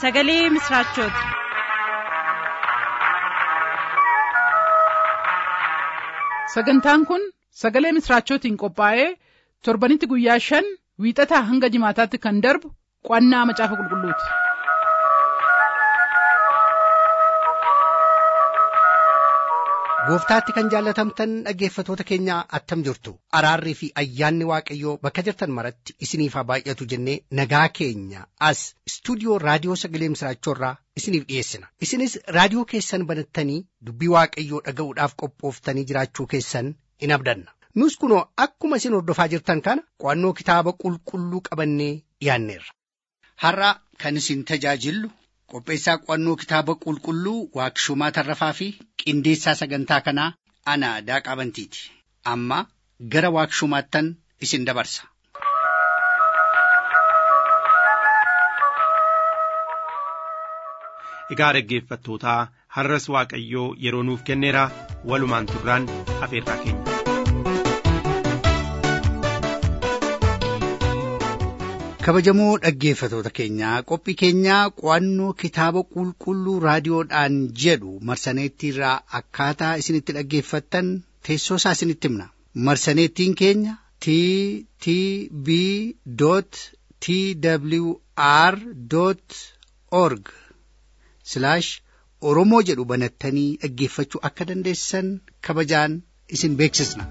sagalee misraachooti. Sagantaan kun sagalee misraachootiin qophaa'ee torbanitti guyyaa 5 wiixataa hanga jimaataatti kan darbu qo'annaa macaafa qulqulluuti. Gooftaatti kan jaallatamtan dhaggeeffatoota keenya attam jirtu. Araarrii fi ayyaanni Waaqayyoo bakka jirtan maratti isiniif haa baay'atu jennee nagaa keenya as istuudiyoo raadiyoo sagalee misraachoorraa isiniif dhiyeessina. Isinis raadiyoo keessan banattanii dubbii Waaqayyoo dhaga'uudhaaf qophooftanii jiraachuu keessan in abdanna. Nus kunoo akkuma isin hordofaa jirtan kana qo'annoo kitaaba qulqulluu qabannee dhiyaanneerra. Har'a kan isin tajaajillu qopheessaa qo'annoo kitaaba qulqulluu Waaqshumaa Tarrafaa fi qindeessaa sagantaa kanaa ana Daaqaa Bantiiti. Amma gara Waaqshumaattan isin dabarsa. Egaa dhaggeeffattootaa har'as Waaqayyoo yeroo nuuf kenneera, walumaan turraan afeerraa keenya. Kabajamoo dhaggeeffatoota keenyaa, qophii keenyaa qo'annoo kitaaba qulqulluu raadiyoodhaan jedhu marsaneettiirraa akkaataa isinitti dhaggeeffattan teessoo isaa isinitti himna. Marsaneettiin keenya ttb.twr.org /Oromoo jedhu banattanii dhaggeeffachuu akka dandeessan kabajaan isin beeksisna.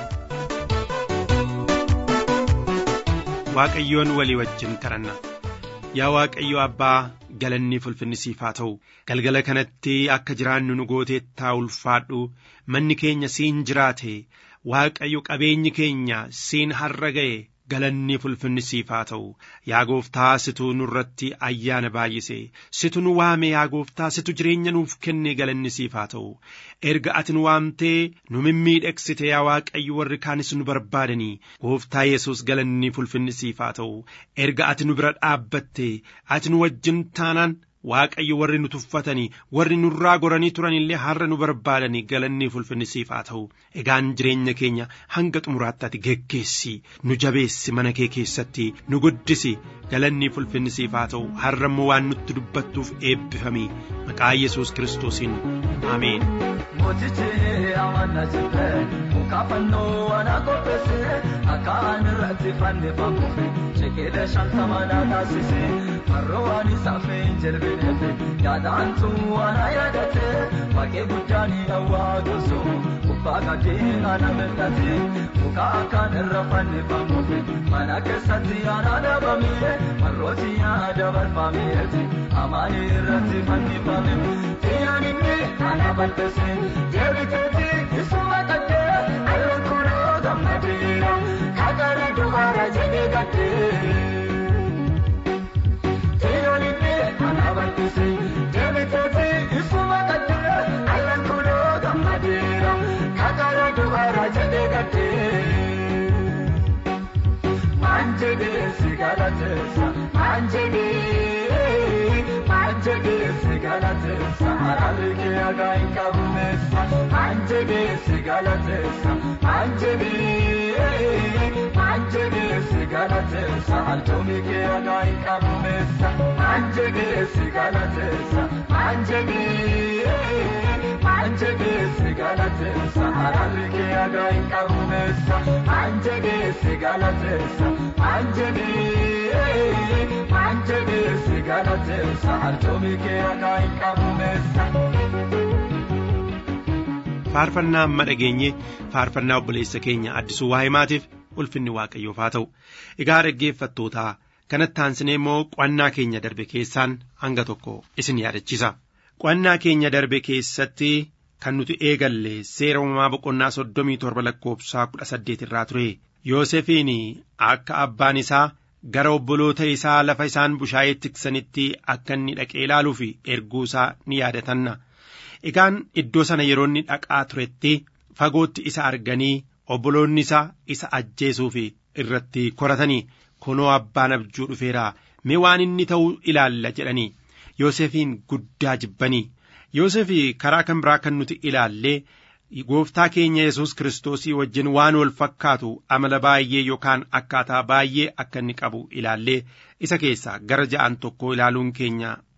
Waaqayyoon walii wajjin kadhanna. Yaa Waaqayyo Abbaa, galanni ulfinni siif haa ta'u. Galgala kanatti akka jiraannu nu gooteettaa ulfaadhu. Manni keenya siin jiraate, Waaqayyo qabeenyi keenya siin har'a ga'e, galanni ulfinni siif haa ta'u. Yaa Gooftaa, situ nurratti ayyaana baay'ise, situ nu waame. Yaa Gooftaa, situ jireenya nuuf kenne, galanni siif haa ta'u. Erga ati nu waamtee nu mimmiidheeksite, yaa Waaqayyo, warri kaanis nu barbaadanii, Gooftaa Yesuus, galanni ulfinni siif haa ta'u. Erga ati nu bira dhaabbatte, ati nu wajjin taanaan, Waaqayyo, warri nu tuffatanii, warri nurraa goranii turan illee har'a nu barbaadanii, galanni ulfinni siif haa ta'u. Egaan jireenya keenya hanga xumuraatti ati geggeessi, nu jabeessi, mana kee keessatti nu guddisi, galanni ulfinni siif haa ta'u. Har'a immoo waan nutti dubbattuuf eebbifami, maqaa Yesuus Kiristoosiin ameen. Mootichi amanna jibbe mukaafannoo ana qopheesse akkaan irratti fannifamuufi sheekela 50 taasise marroo waan isaaf hin jilbineefi yaadaantu ana yaadate waaqee guddaan hawaa gosu kubbaa gadhee ana mil'ate muka akkaan irra fannifamuufi mana keessatti ana dhabame marrooti yaada barfaameeti amaanii irratti fannifame xiyyaaninni ana balfese. Deebitee isuma kattee alkuudhaa gammadeera kakara du'aara jedhee gattee. Xiyyooninni ana balfise. Deebitee isuma kattee alkuudhaa gammadeera kakara du'aara jedhee gattee. Manjidee si galateessa manjidee si galateessa araarikee agaa hin qabumeessa. Manjidee si galateessa manjidee si galateessa altoomikee agaa hin qabumeessa. Manjidee si galateessa manjidee si galateessa araarikee agaa hin qabumeessa. Manjidee si galateessa manjidee si galateessa altoomikee agaa hin qabumeessa. Faarfannaa amma dhageenye faarfannaa obboleessa keenya Addisuu Waahimaatiif ulfinni Waaqayyoof haa ta'u. Egaa dhaggeeffattootaa, kanatti aansinee immoo qo'annaa keenya darbe keessaan hanga tokko isin yaadachiisa. Qo'annaa keenya darbe keessatti kan nuti eegalle seera uumamaa boqonnaa 37 lakkoofsa 18 irraa ture. Yoosefiin akka abbaan isaa gara obboloota isaa lafa isaan bushaayee tiksanitti akka inni dhaqee ilaaluuf erguu isaa ni yaadatanna. Egaan iddoo sana yeroo inni dhaqaa turetti fagootti isa arganii obboloonni isaa isa ajjeesuuf irratti koratanii, kunoo abbaan abjuu dhufeera, mee waan inni ta'u ilaalla jedhanii Yoosefiin guddaa jibbanii. Yoosef karaa kan biraa kan nuti ilaallee gooftaa keenya Yesuus Kiristoosii wajjin waan wal fakkaatu amala baay'ee yookaan akkaataa baay'ee akka inni qabu ilaallee isa keessaa gara ja'an tokko ilaaluun keenya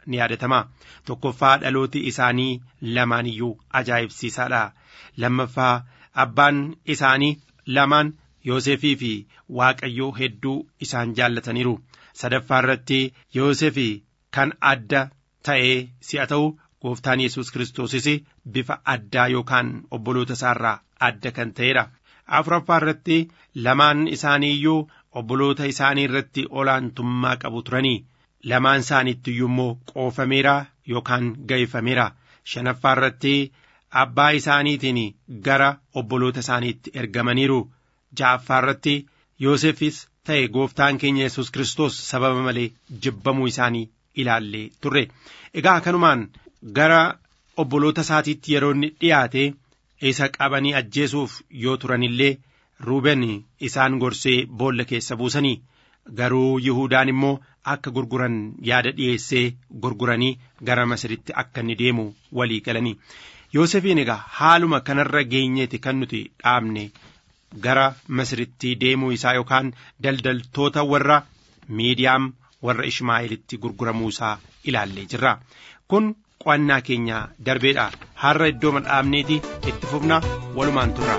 ni yaadatama. Tokkoffaa dhalooti isaanii lamaan iyyuu ajaa'ibsiisaadha. Lammaffaa abbaan isaanii lamaan Yoosefii fi Waaqayyoo hedduu isaan jaallataniiru. Sadaffaa irratti Yoosefii kan adda ta'ee si'a ta'u Gooftaan Yesuus Kiristoosis bifa addaa yookaan obboloota isaarraa adda kan ta'edha. Afuraffaa irratti lamaan isaanii iyyuu obboloota isaanii irratti olaantummaa qabu turanii. Lamaan isaaniitti iyyuu immoo qoofameera yookaan ga'ifameera. Shanaffaa irratti abbaa isaaniitiin gara obboloota isaaniitti ergamaniiru. Ja'affaa irratti Yoosefis ta'e Gooftaan keenya Yesuus Kiristoos sababa malee jibbamuu isaanii ilaallee turre. Egaa kanumaan gara obboloota isaatiitti yeroo inni dhiyaate isa qabanii ajjeesuuf yoo turanillee Ruubeen isaan gorsee boolla keessa buusanii. Garuu Yihuudaan immoo akka gurguran yaada dhiyeessee gurguranii gara Masiritti akka inni deemu walii galanii. Yoosefiin egaa haaluma kanarra geenyeeti kan nuti dhaabne gara Masiritti deemuu isaa yookaan daldaltoota warra Miidiyaam warra Ishmaa'eelitti gurguramuu isaa ilaallee jirra. Kun qo'annaa keenya darbeedha. Har'a iddoo dhaabneeti itti fufna walumaan turra.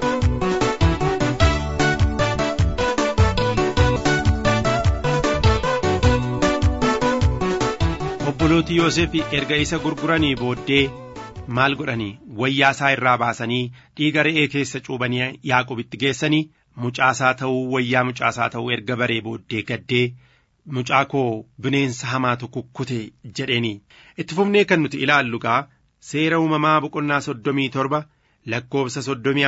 Obbolooti Yoosef erga isa gurguranii booddee maal godhanii? Wayyaa isaa irraa baasanii dhiiga re'ee keessa cuubanii Yaaqobitti geessanii mucaasaa ta'uu wayyaa mucaasaa ta'uu erga baree booddee gaddee mucaa koo bineensa hamaatu kukkute jedheeni. Itti fufnee kan nuti ilaallu gaa seera uumamaa boqonnaa 37 lakkoobsa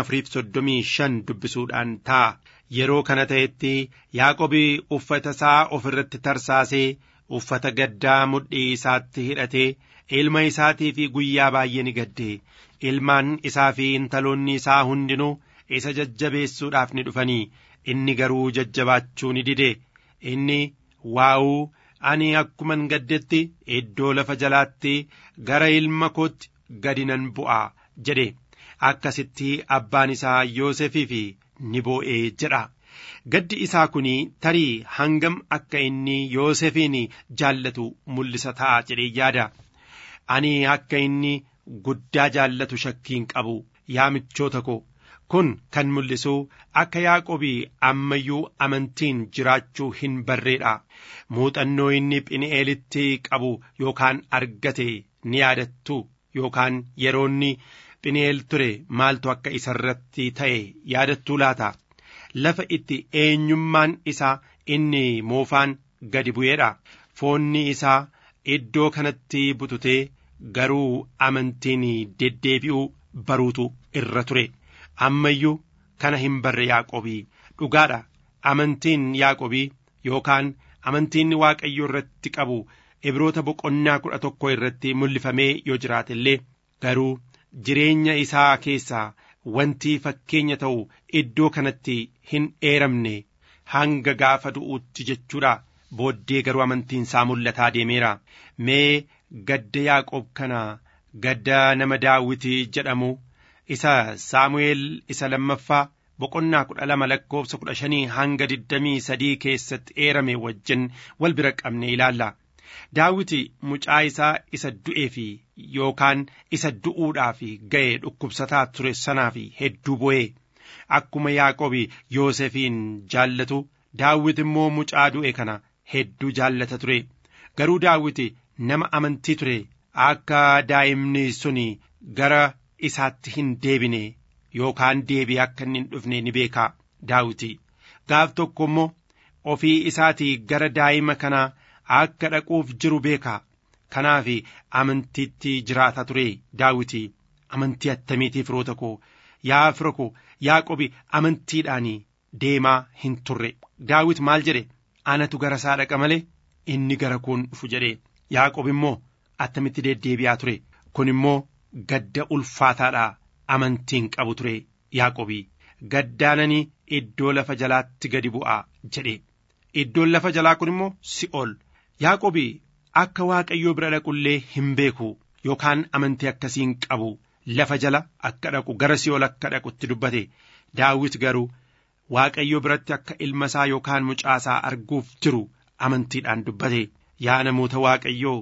34-35 dubbisuudhaan ta'a. Yeroo kana ta'etti Yaaqobi uffata isaa ofirratti tarsaasee uffata gaddaa mudhii isaatti hidhatee ilma isaatii fi guyyaa baay'ee ni gaddee. Ilmaan isaa fi intaloonni isaa hundinuu isa jajjabeessuudhaaf ni dhufanii. Inni garuu jajjabaachuu ni dide. Inni waa'uu ani akkuman gaddetti iddoo lafa jalaatti gara ilma kootti gadi nan bu'a jedhe. Akkasitti abbaan isaa Yoosefiif ni boo'ee jedha. Gaddi isaa kun tarii hangam akka inni Yoosefiin jaallatu mul'isa ta'a jedhee yaada. Ani akka inni guddaa jaallatu shakkiin qabu yaa michoota koo. Kun kan mul'isu akka Yaaqobii ammayyuu amantiin jiraachuu hin barreedha. Muuxannoo inni Phini'eelitti qabu yookaan argate ni yaadattu yookaan yeroonni Phini'eel ture maaltu akka isarratti ta'e yaadattuu laata? Lafa itti eenyummaan isaa inni moofaan gadi bu'eedha. Foonni isaa iddoo kanatti bututee garuu amantiin deddeebi'uu baruutu irra ture. Ammayyuu kana hin barre Yaaqobii dhugaadha. Amantiin Yaaqobii yookaan amantiin Waaqayyo irratti qabu Ibroota boqonnaa 11 irratti mul'ifamee yoo jiraate illee garuu jireenya isaa keessaa wanti fakkeenya ta'u iddoo kanatti hin eeramne hanga gaafa du'uutti jechuudha. Booddee garuu amantiin isaa mul'ataa deemeera. Mee gadda Yaaqoob kana gadda nama Daawit jedhamu isa Saamu'eel isa lammaffaa boqonnaa 12 lakkoobsa 15 hanga 23 keessatti eerame wajjin wal bira qabne ilaalla. Daawit mucaa isaa isa du'ee fi yookaan isa du'uudhaaf ga'e dhukkubsataa ture sanaaf hedduu boo'ee. Akkuma Yaaqoob Yoosefiin jaallatu Daawit immoo mucaa du'e kana hedduu jaallata ture. Garuu Daawit nama amantii ture. Akka daa'imni suni gara isaatti hin deebine yookaan deebii akka inni hin dhufne ni beeka. Daawit gaaf tokko immoo ofii isaatii gara daa'ima kanaa akka dhaquuf jiru beeka. Kanaaf amantiitti jiraata ture Daawit. Amantii attamiitii firoota koo? Yaa fira koo Yaaqoob amantiidhaan deemaa hin turre. Daawit maal jedhe? Anatu gara isaa dhaqa malee inni gara koon dhufu jedhe. Yaaqoob immoo attamitti deddeebi'aa ture. Kun immoo gadda ulfaataadha. Amantiin qabu ture Yaaqoob. Gaddaananii iddoo lafa jalaatti gadi bu'aa jedhe. Iddoon lafa jalaa kun immoo Si'ool. Yaaqoob akka Waaqayyoo bira dhaqullee hin beeku yookaan amantii akkasiin qabu. Lafa jala akka dhaqu gara Si'ool akka dhaqutti dubbate. Daawit garuu Waaqayyoo biratti akka ilma isaa yookaan mucaasaa arguuf jiru amantiidhaan dubbate. Yaa namoota Waaqayyoo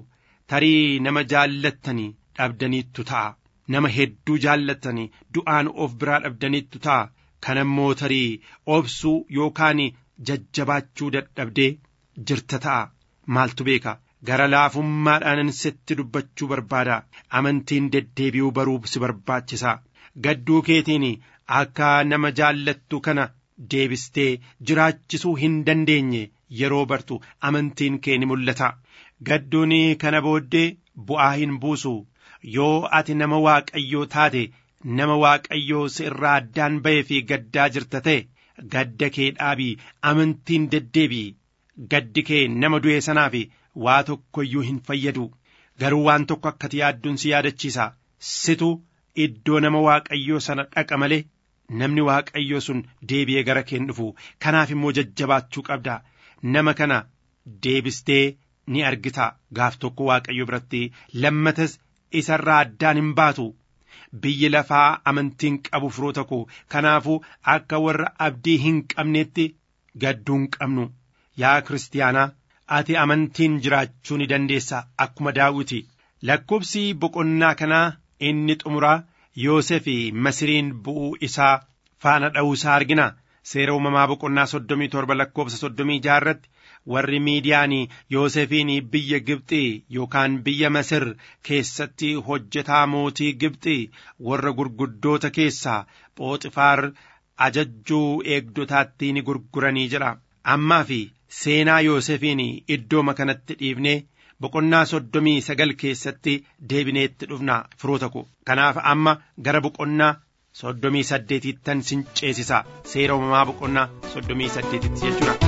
tarii nama jaallattanii dhabdaniittu ta'a. Nama hedduu jaallattanii du'aan of biraa dhabdaniittu ta'a. Kan ammoo tarii obsuu yookaan jajjabaachuu dadhabdee jirta ta'a. Maaltu beeka? Gara laafummaadhaan sitti dubbachuu barbaada. Amantiin deddeebi'uu baruuf si barbaachisa. Gadduu keetiin akka nama jaallattu kana deebistee jiraachisuu hin dandeenye yeroo bartu amantiin kee ni mul'ata. Gadduun kana booddee bu'aa hin buusu. Yoo ati nama Waaqayyoo taate, nama Waaqayyoo si irraa addaan ba'ee fi gaddaa jirta ta'e, gadda kee dhaabii amantiin deddeebi'i. Gaddi kee nama du'e sanaaf waa tokko iyyuu hin fayyadu. Garuu waan tokko akkati yaadduun si yaadachiisa. Situ iddoo nama Waaqayyoo sana dhaqa malee namni Waaqayyoo sun deebi'ee gara kee hin dhufu. Kanaaf immoo jajjabaachuu qabda. Nama kana deebistee ni argita gaaf tokko Waaqayyo biratti. Lammatas isarraa addaan hin baatu. Biyyi lafaa amantiin qabu firoota koo. Kanaafuu akka warra abdii hin qabneetti gadduu hin qabnu. Yaa kiristaanaa, ati amantiin jiraachuu ni dandeessa akkuma Daawiti. Lakkoobsi boqonnaa kanaa inni xumuraa Yoosef Masiriin bu'uu isaa faana dha'uusaa argina. Seera uumamaa boqonnaa 37 lakkoobsa 36 irratti warri Miidiyaanii Yoosefiin biyya Gibxii yookaan biyya Masir keessatti hojjetaa mootii Gibxii warra gurguddoota keessaa Phooxifaar ajajjuu eegdotaatti ni gurguranii jira. Ammaa fi seenaa Yoosefiin iddooma kanatti dhiifnee boqonnaa 39 keessatti deebineetti dhufna firoota ko. Kanaaf amma gara boqonnaa 38ttan sin ceesisa. Seera uumamaa boqonnaa 38tti jechuudha.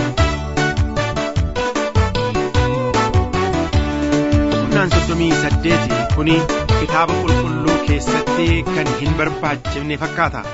Boqonnaan 38 kuni kitaaba qulqulluu keessatti kan hin barbaachifne fakkaata.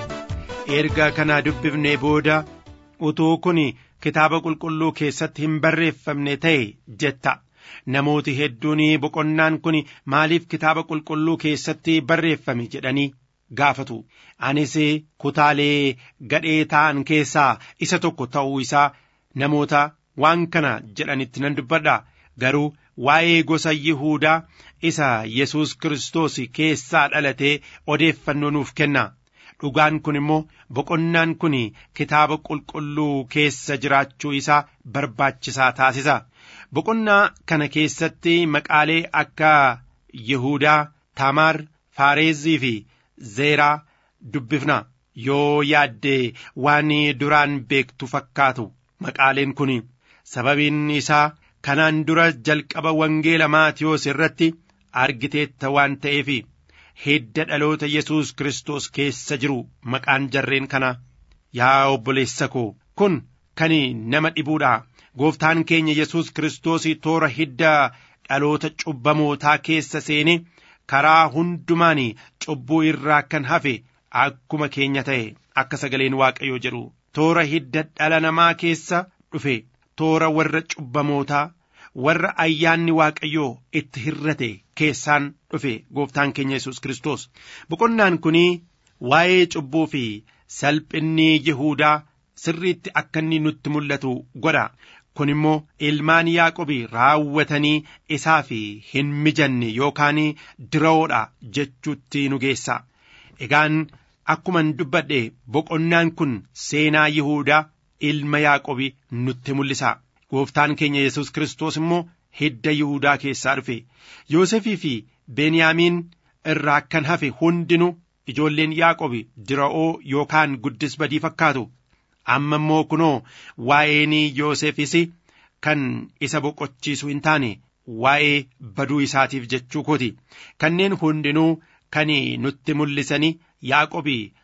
Erga kana dubbifnee booda utuu kuni kitaaba qulqulluu keessatti hin barreeffamne ta'e jetta. Namooti hedduun boqonnaan kun maaliif kitaaba qulqulluu keessatti barreeffame jedhanii gaafatu. Anis kutaalee gadhee ta'an keessaa isa tokko ta'uu isaa namoota waan kana jedhanitti nan dubbadha. Garuu waa'ee gosa Yihuudaa isa Yesuus Kiristoos keessaa dhalatee odeeffannoo nuuf kenna. Dhugaan kun immoo boqonnaan kun kitaaba qulqulluu keessa jiraachuu isaa barbaachisaa taasisa. Boqonnaa kana keessatti maqaalee akka Yihuudaa, Taamaar, Faareezii fi Zeeraa dubbifna. Yoo yaadde waan duraan beektu fakkaatu maqaaleen kun sababiin isaa kanaan dura jalqaba wangeela Maatiyoos irratti argiteetta waan ta'eef hidda dhaloota Yesuus Kiristoos keessa jiru maqaan jarreen kana. Yaa obboleessa koo, kun kan nama dhibuudha. Gooftaan keenya Yesuus Kiristoos toora hidda dhaloota cubbamootaa keessa seene karaa hundumaan cubbuu irraa kan hafe akkuma keenya ta'e akka sagaleen Waaqayyoo jedhu toora hidda dhala namaa keessa dhufe toora warra cubbamootaa warra ayyaanni Waaqayyoo itti hirrate keessaan dhufe gooftaan keenya Yesuus Kiristoos. Boqonnaan kun waa'ee cubbuu fi salphinni Yihuudaa sirriitti akka inni nutti mul'atu godha. Kun immoo ilmaan Yaaqoob raawwatanii isaaf hin mijanne yookaan dira'oodha jechuutti nu geessa. Egaan akkuman dubbadhe boqonnaan kun seenaa Yihuudaa ilma Yaaqoob nutti mul'isa. Gooftaan keenya Yesuus Kiristoos immoo hidda Yihuudaa keessaa dhufe. Yoosefii fi Beniyaamiin irraa kan hafe hundinuu ijoolleen Yaaqoob dira'oo yookaan guddis badii fakkaatu. Amma immoo kunoo waa'een Yoosefis kan isa boqochiisu hin taane waa'ee baduu isaatiif jechuu kooti. Kanneen hundinuu kan nutti mul'isanii Yaaqoob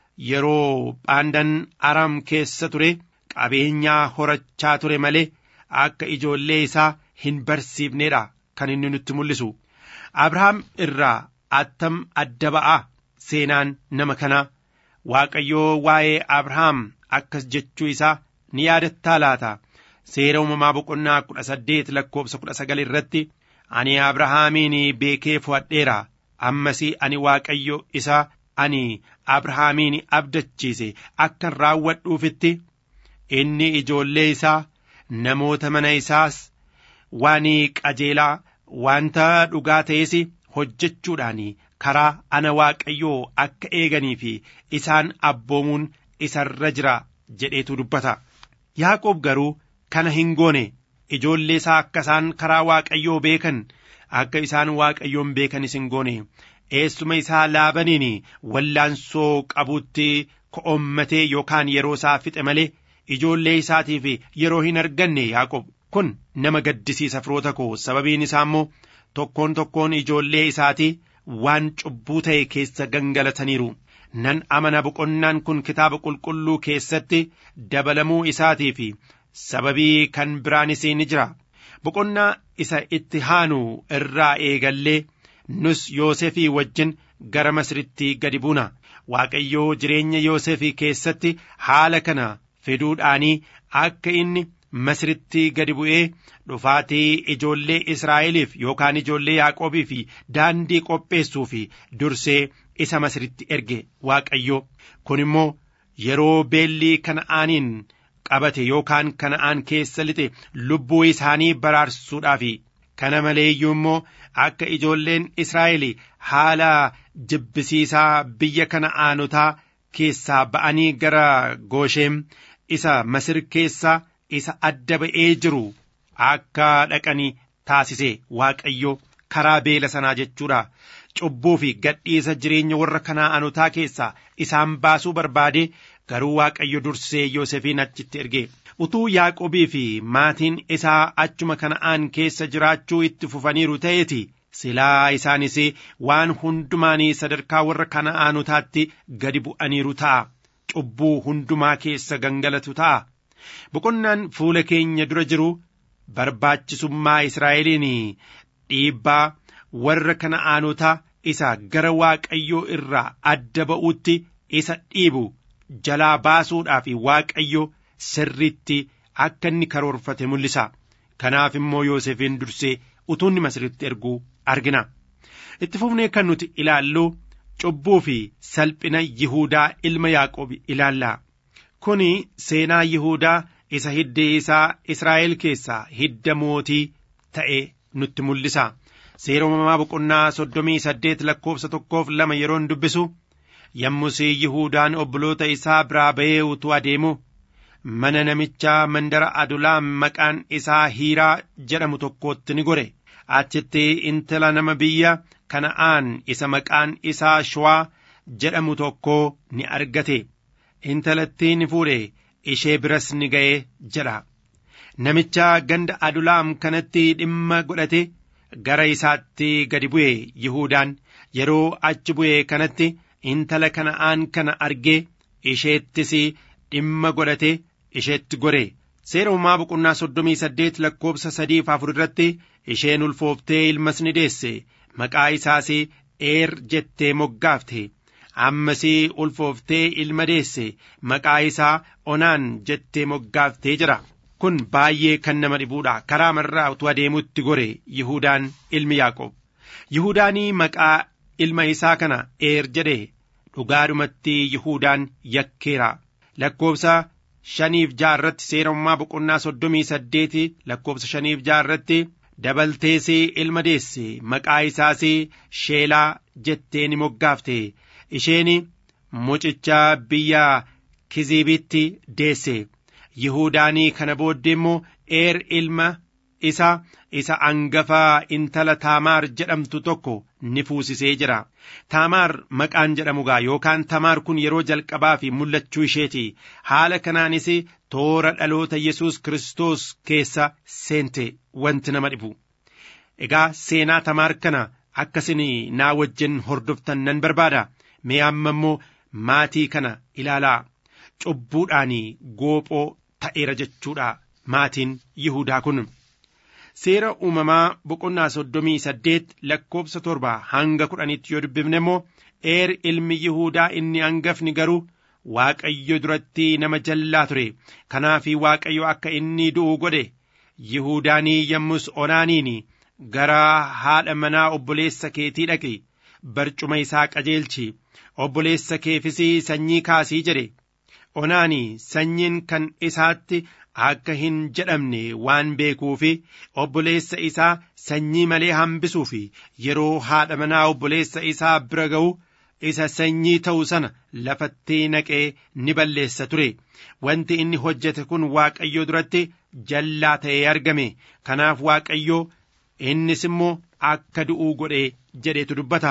yeroo Phaandan Aram keessa ture qabeenyaa horachaa ture malee akka ijoollee isaa hin barsiifneedha kan inni nutti mul'isu. Abrahaam irraa attam adda ba'a seenaan nama kanaa. Waaqayyoo waa'ee Abrahaam akkas jechuu isaa ni yaadattaa laata? Seera uumamaa boqonnaa 18 lakkoobsa 19 irratti ani Abrahaamiin beekee fo'adheera. Ammas ani Waaqayyo isa ani Abrahaamiin abdachiise akka raawwadhuufitti inni ijoollee isaa namoota mana isaas waan qajeelaa wanta dhugaa ta'es hojjechuudhaan karaa ana Waaqayyoo akka eeganii fi isaan abboomuun isarra jira jedheetu dubbata. Yaaqoob garuu kana hin goone. Ijoollee isaa akka isaan karaa Waaqayyoo beekan, akka isaan Waaqayyoon beekanis hin goone. Eessuma isaa Laabaniin wallaansoo qabutti ko'ommatee yookaan yeroo isaa fixe malee ijoollee isaatiif yeroo hin arganne Yaaqoob. Kun nama gaddisiisa firoota koo. Sababiin isaa immoo tokkoon ijoollee isaatii waan cubbuu ta'e keessa gangalataniiru. Nan amana boqonnaan kun kitaaba qulqulluu keessatti dabalamuu isaatii fi sababii kan biraanis ni jira. Boqonnaa isa itti haanu irraa eegallee nus Yoosefii wajjin gara Masritti gadi buuna. Waaqayyoo jireenya Yoosefii keessatti haala kana fiduudhaanii akka inni Masritti gadi bu'ee dhufaatii ijoollee Israa'eliif yookaan ijoollee Yaaqoobiif daandii qopheessuu fi dursee isa Masritti erge Waaqayyo. Kun immoo yeroo beelli Kana'aaniin qabate yookaan Kana'aan keessa lixe lubbuu isaanii baraarsuudhaafi. Kana maleeyyuu immoo akka ijoolleen Israa'el haala jibbisiisaa biyya Kana'aanotaa keessaa ba'anii gara Goosheem isa Masir keessaa isa adda ba'ee jiru akka dhaqanii taasise Waaqayyo karaa beela sanaa jechuudha. Cubbuu fi gadhiisa jireenya warra Kana'aanotaa keessaa isaan baasuu barbaade garuu Waaqayyo dursee Yoosefiin achitti erge. Utuu Yaaqoobii fi maatiin isaa achuma Kana'aan keessa jiraachuu itti fufaniiru ta'eeti silaa isaanis waan hundumaanii sadarkaa warra Kana'aanotaatti gadi bu'aniiru ta'a. Cubbuu hundumaa keessa gangalatu ta'a. Boqonnaan fuula keenya dura jiru barbaachisummaa Israa'eliin dhiibbaa warra Kana'aanotaa isa gara Waaqayyoo irraa adda ba'uutti isa dhiibu jalaa baasuudhaaf Waaqayyo sirriitti akka inni karoorfate mul'isa. Kanaaf immoo Yoosefiin dursee utuu inni Masritti erguu argina. Itti fufnee kan nuti ilaallu cubbuu fi salphina Yihuudaa ilma Yaaqoob ilaalla. Kuni seenaa Yihuudaa isa hiddi isaa Israa'el keessaa hidda mootii ta'e nutti mul'isa. Seera uumamaa boqonnaa 38 lakkoofsa 1-2 yeroon dubbisu yommus Yihuudaan obboloota isaa biraa ba'ee utuu adeemu mana namicha mandara Adulaam maqaan isaa Hiiraa jedhamu tokkotti ni gore. Achitti intala nama biyya Kana'aan isa maqaan isaa Shuwaa jedhamu tokko ni argate. Intalattii ni fuudhe ishee biras ni ga'e jedha. Namicha ganda Adulaam kanatti dhimma godhate gara isaatti gadi bu'e. Yihuudaan yeroo achi bu'e kanatti intala Kana'aan kana argee isheettis dhimma godhate isheetti gore. Seera uumamaa boqonnaa 38 lakkoofsa 3-4 irratti isheen ulfooftee ilmas ni deesse. Maqaa isaas jettee moggaafte. Ammas ulfooftee ilma deesse. Maqaa isaa Onaan jettee moggaaftee jira. Kun baay'ee kan nama dhibuudha. Karaa marraa utuu adeemutti gore Yihuudaan ilmi Yaaqoob. Yihuudaanii maqaa ilma isaa kana jedhe. Dhugaadhumatti Yihuudaan yakkeera. Lakkoofsa 5-6 irratti seera uumamaa boqonnaa 38 lakkoofsa 5-6 irratti dabaltees ilma deesse. Maqaa isaas Sheelaa jettee ni moggaafte. Isheen mucicha biyya Kizibitti deesse. Yihuudaanii kana booddee immoo ilma isa angafa intala Taamaar jedhamtu tokko ni fuusisee jira. Taamaar maqaan jedhamu yookaan Tamaar kun yeroo jalqabaa fi mul'achuu isheeti. Haala kanaanis toora dhaloota Yesuus Kiristoos keessa seente wanti nama dhibu. Egaa seenaa Tamaar kana akkasin naa wajjin hordoftan nan barbaada. Mee amma immoo maatii kana ilaalaa. Cubbuudhaan goophoo ta'eera jechuudha maatiin Yihuudaa kun. Seera uumamaa boqonnaa 38 lakkoofsa 7-10 yoo dubbifne immoo ilmi Yihuudaa inni hangafni garuu Waaqayyo duratti nama jallaa ture. Kanaaf Waaqayyo akka inni du'u godhe. Yihuudaanii yommus Onaaniin gara haadha manaa obboleessa keetii dhaqi. Barcuma isaa qajeelchi. Obboleessa keefis sanyii kaasii jedhe. Onaanii sanyiin kan isaatti akka hin jedhamne waan beekuufi obboleessa isaa sanyii malee hambisuu fi yeroo haadha manaa obboleessa isaa bira ga'u isa sanyii ta'u sana lafatti naqee ni balleessa ture. Wanti inni hojjete kun Waaqayyoo duratti jallaa ta'ee argame. Kanaaf Waaqayyoo innis immoo akka du'uu godhee jedhetu dubbata.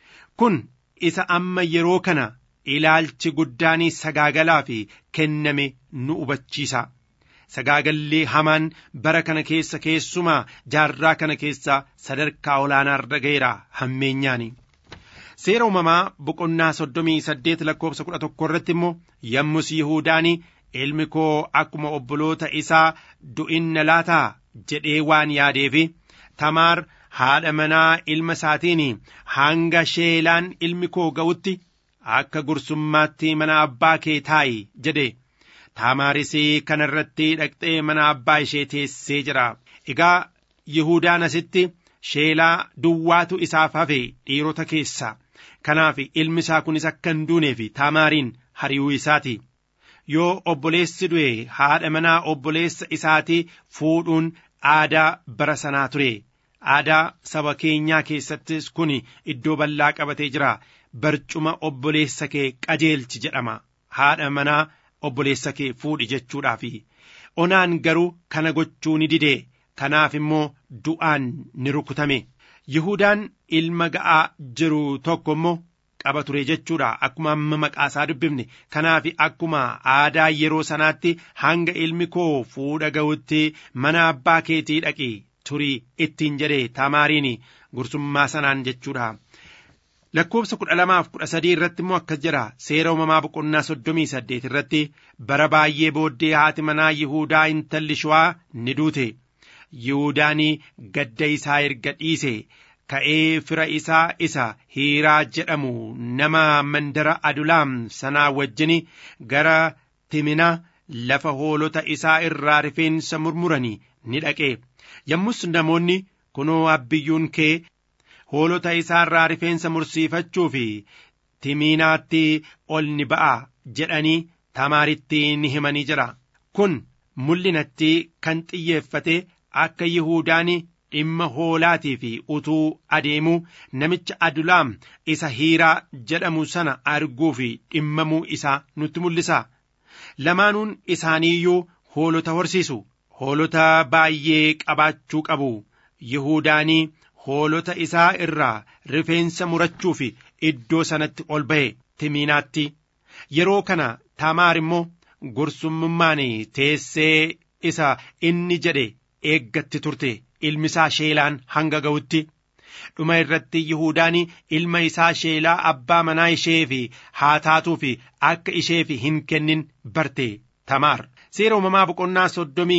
Kun isa amma yeroo kana ilaalchi guddaanii sagaagalaa fi kenname nu hubachiisa. Sagaagalli hamaan bara kana keessa keessumaa jaarraa kana keessa sadarkaa olaanaa irra ga'eera hammeenyaani. Seera uumamaa boqonnaa 38 lakkoofsa 11 irratti immoo yommus Yihuudaan ilmi koo akkuma obboloota isaa du'inna laataa jedhee waan yaadeef Tamaar haadha manaa ilma isaatiin hanga Sheelaan ilmi koo ga'utti akka gursummaatti mana abbaa kee taa'i jedhe. Tamaaris kana irratti dhaqxee mana abbaa ishee teessee jira. Egaa Yihuudaan asitti Sheelaa duwwaatu isaaf hafe dhiirota keessaa. Kanaaf ilmi isaa kunis akka hin duuneef Tamaariin hari'uu isaati. Yoo obboleessi du'e haadha manaa obboleessa isaatii fuudhuun aadaa bara sanaa ture. Aadaa saba keenyaa keessattis kun iddoo bal'aa qabatee jira. Barcuma obboleessa kee qajeelchi jedhama. Haadha manaa obboleessa kee fuudhi jechuudhaafi. Onaan garuu kana gochuu ni dide. Kanaaf immoo du'aan ni rukutame. Yihudaan ilma ga'aa jiru tokko immoo qaba ture jechuudha. Akkuma amma maqaa isaa dubbifne. Kanaaf akkuma aadaa yeroo sanaatti hanga ilmi koo fuudha ga'utti mana abbaa keetii dhaqi turii ittiin jedhe Tamaariin gursummaa sanaan jechuudha. Lakkoofsa 12-13 irratti immoo akkas jira. Seera uumamaa boqonnaa 38 irratti bara baay'ee booddee haati manaa Yihuudaa intalli Shuwaa ni duute. Yihudaan gadda isaa erga dhiise ka'ee fira isaa isa Hiiraa jedhamu nama mandara Adulaam sanaa wajjin gara Timina lafa hoolota isaa irraa rifeensa murmuranii ni dhaqe. Yommus namoonni kunoo abbiyyuun kee hoolota isaa irraa rifeensa mursiifachuu fi Timinaatti ol ni ba'a jedhanii Tamaaritti ni himanii jira. Kun mul'inatti kan xiyyeeffate akka Yihuudaan dhimma hoolaatii fi utuu adeemuu namicha Adulaam isa Hiiraa jedhamu sana arguu fi dhimmamuu isaa nutti mul'isa. Lamaanuun isaaniiyyuu hoolota horsiisu. Hoolota baay'ee qabaachuu qabu. Yihuudaan hoolota isaa irraa rifeensa murachuu fi iddoo sanatti ol ba'e Timinaatti. Yeroo kana Tamaar immoo gursummaan teessee isa inni jedhe eeggatti turte ilmi isaa Sheelaan hanga ga'utti. Dhuma irratti Yihuudaan ilma isaa Sheelaa abbaa manaa ishee fi haa taatuu fi akka ishee fi hin kennin barte Tamaar. Seera uumamaa boqonnaa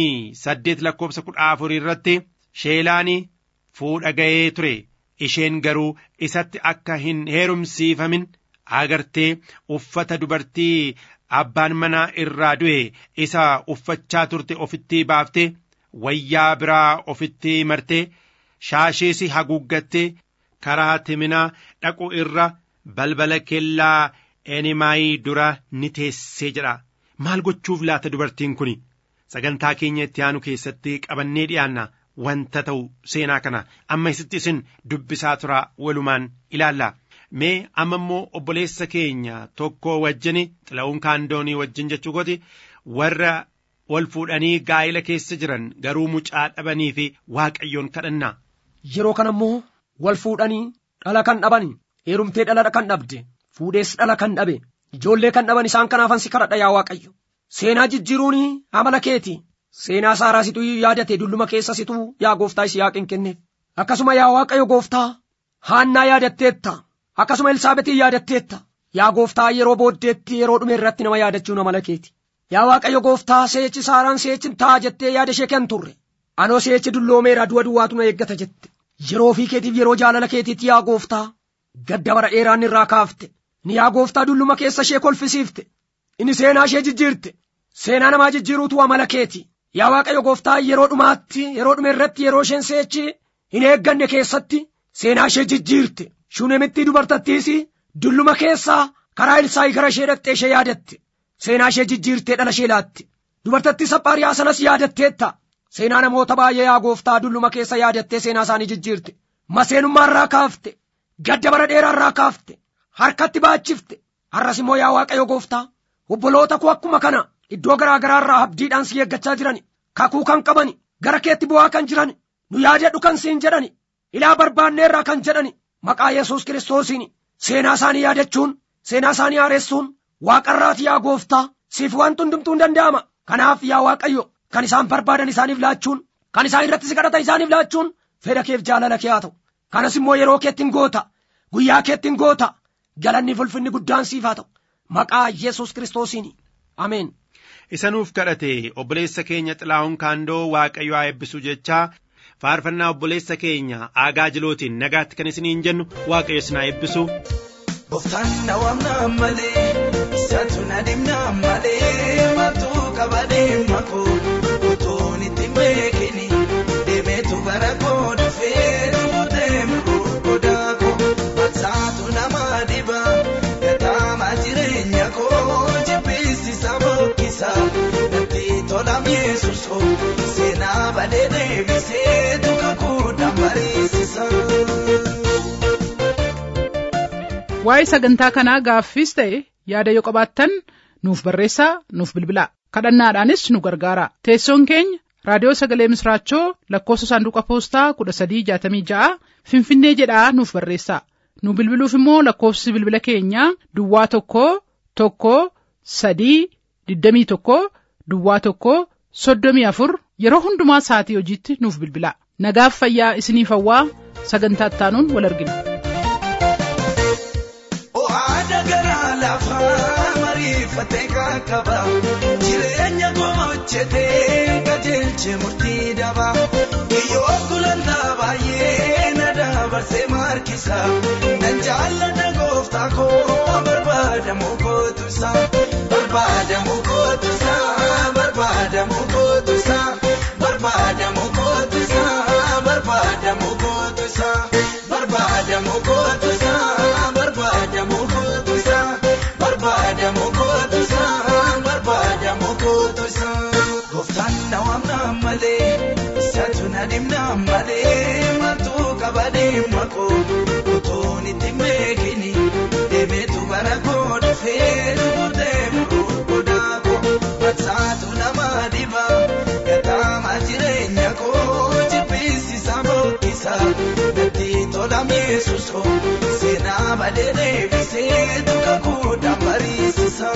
38 lakkoofsa 14 irratti Sheelaan fuudha ga'ee ture. Isheen garuu isatti akka hin heerumsiifamin agartee uffata dubartii abbaan manaa irraa du'e isa uffachaa turte ofitti baaftee wayyaa biraa ofitti martee shaashees haguuggattee karaa Timinaa dhaqu irra balbala kellaa Enimaayii dura ni teessee jedha. Maal gochuuf laata dubartiin kun? Sagantaa keenya itti aanu keessatti qabannee dhiyaanna. Wanta ta'u seenaa kana amma isitti isin dubbisaa tura walumaan ilaalla. Mee amma immoo obboleessa keenya tokko wajjin Xila'uun Kaandoonii wajjin jechuu kooti warra wal fuudhanii gaa'ila keessa jiran garuu mucaa dhabanii fi Waaqayyoon kadhanna. Yeroo kana immoo wal fuudhanii dhala kan dhabani heerumtee dhala kan dhabde fuudhees dhala kan dhabe ijoollee kan dhaban isaan kanaafan si kadhadha yaa Waaqayyo. Seenaa jijjiiruun amala keeti. Seenaa Saaraa situ yaadate dulluma keessa situ yaa gooftaa Yisihaaqin kenneef. Akkasuma yaa Waaqayyo gooftaa Haannaa yaadatteetta. Akkasuma Elsaabetii yaadatteetta. Yaa gooftaa yeroo booddeetti yeroo dhume irratti nama yaadachuun amala keeti. Yaa Waaqayyo gooftaa seechi Saaraan seechin ta'a jettee yaada ishee kan turre. Anoo seechi dulloomeera du'a duwwaatu na eeggata jette. Yeroo ofii keetiif yeroo jaalala keetiitti yaa gooftaa gadda bara dheeraan irraa kaafte. Ni yaa gooftaa dulluma keessa ishee kolfisiifte. Inni seenaa ishee jijjiirte. Seenaa namaa jijjiiruutu amala keeti. Yaa Waaqayyo gooftaa yeroo dhumaatti yeroo dhume irratti yeroo isheen seechi hin eegganne keessatti seenaa ishee jijjiirte. Shunemittii dubartattiis dulluma keessaa karaa Elsaayi gara ishee dhaqxee ishee yaadatte. Seenaa ishee jijjiirtee dhala ishee laatte. dubartattii Saphaariyaa sanas yaadatteetta. Seenaa namoota baay'ee yaa Gooftaa dulluma keessa yaadattee seenaa isaanii jijjiirte. Maseenummaa irraa kaafte, gadda bara dheeraa irraa kaafte, harkatti baachifte. Har'as immoo yaa Waaqayyo Gooftaa, obboloota koo akkuma kana iddoo garaa garaa irraa abdiidhaan si eeggachaa jirani, kakuu kan qabani, gara keetti bu'aa kan jirani, nu yaadadhu kan siin jedhani, ilaa barbaanneerraa kan jedhani, maqaa Yesuus Kiristoosiin seenaa isaanii yaadachuun, seenaa isaanii haaressuun Waaqarraati yaa Gooftaa, siif wanti hundumtuu hin danda'ama. Kanaaf yaa Waaqayyo, kan isaan barbaadan isaaniif laachuun, kan isaan irratti si kadhatan isaaniif laachuun fedha keef jaalala kee haa ta'u. Kanas immoo yeroo keettiin goota, guyyaa keettiin goota, galanni ulfinni guddaan siif haa ta'u. Maqaa Yesuus Kiristoosiin. Ameen. Isa nuuf kadhate obboleessa keenya Xilaahun Kaandoo Waaqayyo haa eebbisu jechaa faarfannaa obboleessa keenya Aagaa Jilootiin nagaatti kan isiniin jennu Waaqayyo isin haa eebbisu. Gooftaan na waamna malee, isaatu na dhimna malee, maaltu qaba deema koo, utuun itti beekini, deemeetu gara koo dhufee, dhufutee mirgoodhaa koo, maalsaatu nama dhiba, gataama jireenya koo, jibbisiisa boqqisa, natti tola Yesuusoo, seenaa badee deebisee, duka kuudhaan bariisisa. Waa'ee sagantaa kanaa gaaffiis ta'e yaada yoo qabaattan nuuf barreessaa, nuuf bilbilaa. Kadhannaadhaanis nu gargaara. Teessoon keenya Raadiyoo Sagalee Misraachoo lakkoofsa saanduqa poostaa 1366 Finfinnee jedhaa nuuf barreessaa. Nu bilbiluuf immoo lakkoofsi bilbila keenyaa Duwwaa 11 3 21 Duwwaa 1 34 yeroo hundumaa sa'atii hojiitti nuuf bilbilaa. Nagaaf fayyaa isiniif hawwaa. Sagantaa ittaanuun wal argina. Mariifatee kakaba jireenya gochitee qajeelche murtii daba kiyyoo kulantaa baay'ee na dabarsee markisa nan jaalladha Gooftaa koo barbaadamuu kootusa barbaadamuu kootusa barbaadamuu kootusa barbaadamuu kootusa barbaadamuu kootusa barbaadamuu kootusa barbaadamuu kootusa. Barbaadamu kootusa Gooftaan na waamna malee, isaatu na dhimna malee, maaltu qaba deema koo, utuun itti beekini, deemeetu gara koo dhufee, dhufutee mirgoodhaa koo, maalsaatu nama dhiba, gataama jireenya koo, jibbisiisa boqqisa, natti tola Yesuusoo, seenaa badee deebisee, duka kuudhaan bariisisa.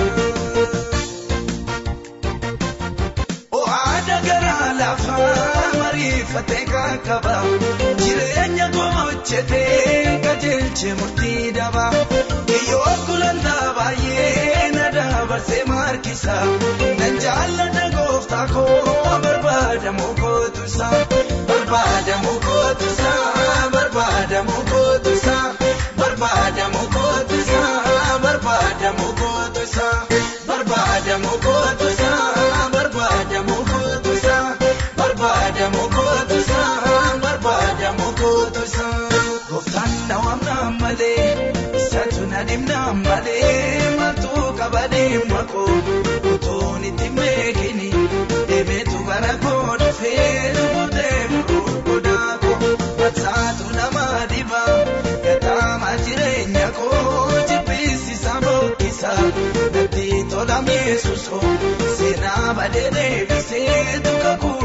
Mariifatee kakaba jireenya gochitee qajeelche murtii daba kiyyoo kulantaa baay'ee na dabarsee markisa nan jaalladha Gooftaa koo barbaadamuu kootusa barbaadamuu kootusa barbaadamuu kootusa barbaadamuu kootusa barbaadamuu kootusa barbaadamuu kootusa barbaadamuu kootusa. Barbaadamu kootusa Gooftaan na waamna malee, isaatu na dhimna malee, maaltu qaba deema koo, utuun itti beekini, deemeetu gara koo dhufee, dhufutee mirgoodhaa koo, maalsaatu nama dhiba, gataama jireenya koo, jibbisiisa boqqisa, natti tola Yesuusoo, seenaa badee deebisee, duka koo.